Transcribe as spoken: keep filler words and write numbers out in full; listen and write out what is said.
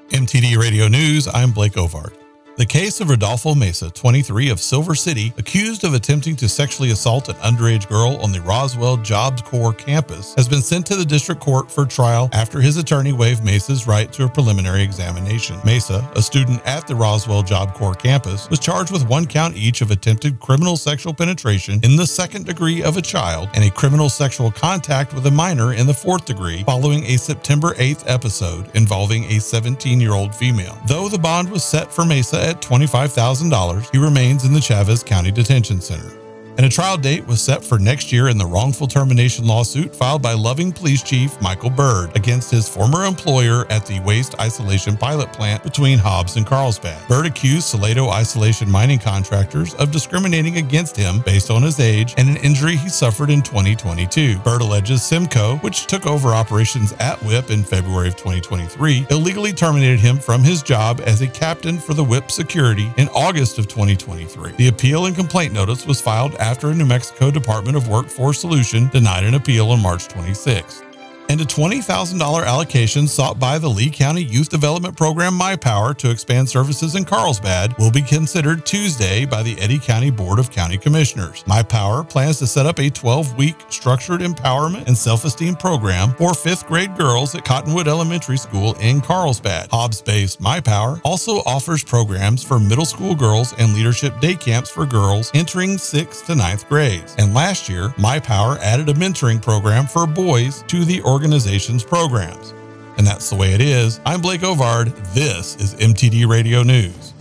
M T D Radio News, I'm Blake Ovard. The case of Rodolfo Mesa, twenty-three, of Silver City, accused of attempting to sexually assault an underage girl on the Roswell Jobs Corps campus, has been sent to the district court for trial after his attorney waived Mesa's right to a preliminary examination. Mesa, a student at the Roswell Job Corps campus, was charged with one count each of attempted criminal sexual penetration in the second degree of a child and a criminal sexual contact with a minor in the fourth degree following a September eighth episode involving a seventeen-year-old female. Though the bond was set for Mesa at twenty-five thousand dollars, he remains in the Chavez County Detention Center. And a trial date was set for next year in the wrongful termination lawsuit filed by Loving Police Chief Michael Byrd against his former employer at the waste isolation pilot plant between Hobbs and Carlsbad. Byrd accused Salado Isolation mining contractors of discriminating against him based on his age and an injury he suffered in twenty twenty-two. Byrd alleges Simcoe, which took over operations at W I P in February of twenty twenty-three, illegally terminated him from his job as a captain for the W I P security in August of twenty twenty-three. The appeal and complaint notice was filed after a New Mexico Department of Workforce Solution denied an appeal on March twenty-sixth. And a twenty thousand dollars allocation sought by the Lee County Youth Development Program MyPower to expand services in Carlsbad will be considered Tuesday by the Eddy County Board of County Commissioners. MyPower plans to set up a twelve-week structured empowerment and self-esteem program for fifth grade girls at Cottonwood Elementary School in Carlsbad. Hobbs-based MyPower also offers programs for middle school girls and leadership day camps for girls entering sixth to ninth grades. And last year, MyPower added a mentoring program for boys to the organization's programs. And that's the way it is. I'm Blake Ovard. This is M T D Radio News.